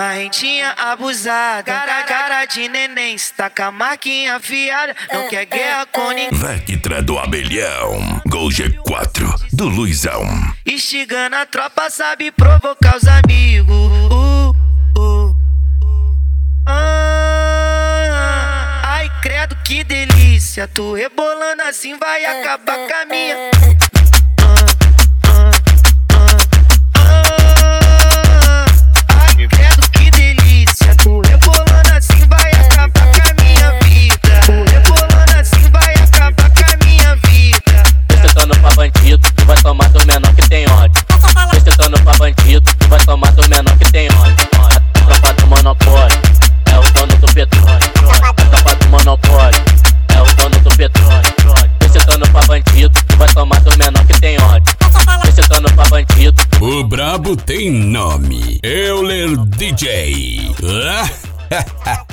marrentinha abusada, cara de neném, está com a marquinha afiada, não quer guerra com ninguém. Vectra do Abelhão, Gol G4 do Luizão. Instigando a tropa, sabe provocar os amigos. Ai, credo, que delícia, tu rebolando assim vai acabar com a minha. Ai, credo, que delícia, tu rebolando assim vai acabar com a minha vida. Tu rebolando assim vai acabar com a minha vida. Descetando pra bandido, tu vai tomar dos menor que tem ódio. Descetando pra bandido, tu vai tomar dos menor que tem ódio. Tropa do monopólio, é o dono do petróleo. Tropa do monopólio, é o dono do petróleo. Descetando pra bandido, tu vai tomar dos menor que tem ódio. Descetando pra bandido. O brabo tem nome, Euler DJ.